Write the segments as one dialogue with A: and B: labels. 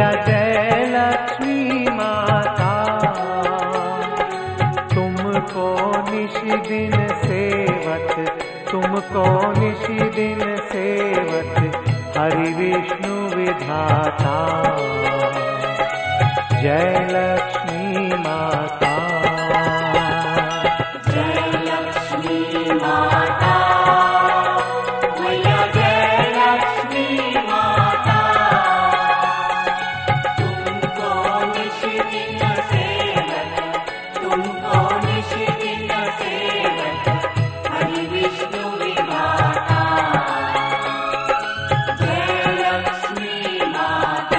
A: मैया जय लक्ष्मी माता, तुमको निश दिन सेवत, तुमको निश दिन सेवत हरि विष्णु विधाता। जय लक्ष्मी माता,
B: जय लक्ष्मी माता, मैया जय लक्ष्मी माता, तुमको निश दिन सेवत, तुमको निश दिन सेवत हरि विष्णु विधाता। जय लक्ष्मी माता,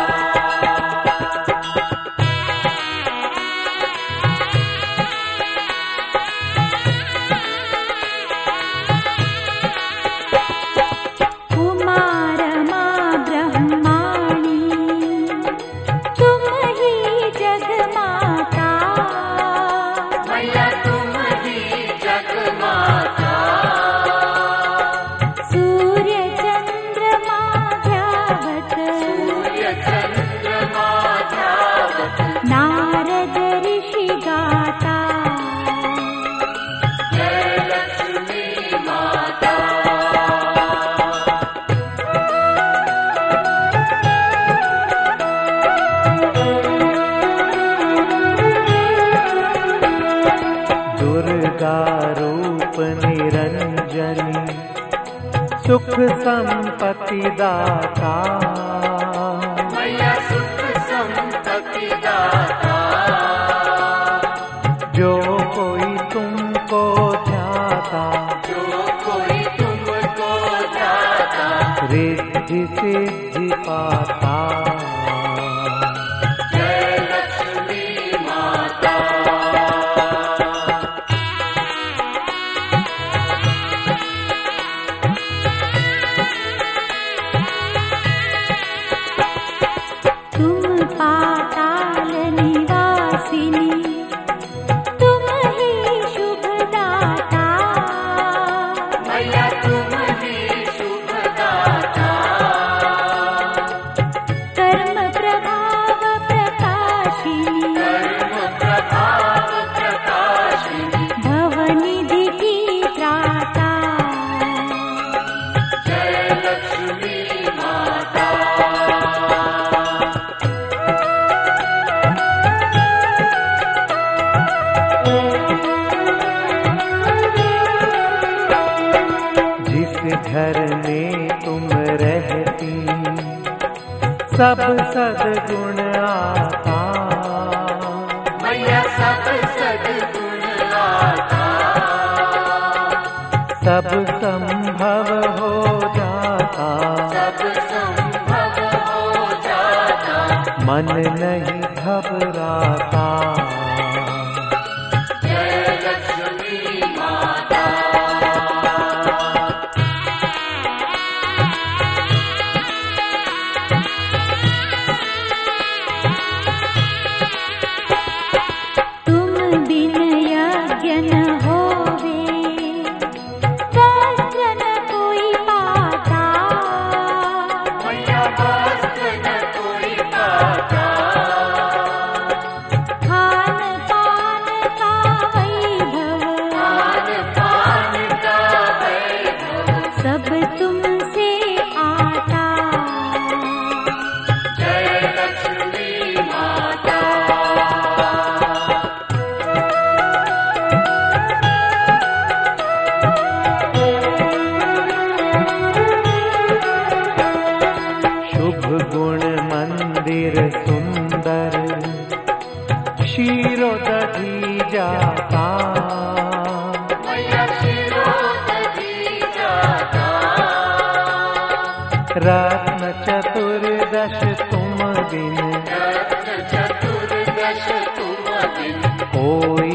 B: नारद ऋषि गाता। जय लक्ष्मी माता,
A: दुर्गा रूप निरंजनी, सुख संपत्ति दाता।
B: मैया सुख संपत्ति दाता,
A: जो कोई तुमको ध्याता,
B: जो कोई तुमको ध्याता
A: रिद्धि सिद्धि पाता।
B: जय लक्ष्मी माता, तुम पाताल निवासिनी, तुम ही शुभदाता। मैया तुम ही शुभदाता, कर्म प्रभाव प्रकाशिनी, कर्म प्रभाव प्रकाशिनी भवनिधि की त्राता। जय लक्ष्मी माता,
A: जिस घर में तुम रहती, सब सद्गुण आता।
B: मैया सब सद्गुण आता,
A: सब संभव हो जाता।
B: सब संभव हो जाता,
A: मन नहीं घबराता।
B: जय लक्ष्मी माता, तुम बिन यज्ञ न होवे, वस्त्र न कोई पाता। मैया वस्त्र न कोई पाता, खान पान का वैभव, खान पान का वैभव सब तुमसे आता। जय लक्ष्मी माता,
A: शुभ गुण मंदिर सुंदर, क्षीरोदधि जाता।
B: मैया क्षीरोदधि जाता,
A: रत्न चतुर्दश तुम दिन,
B: रत्न चतुर्दश तुम दिन
A: कोई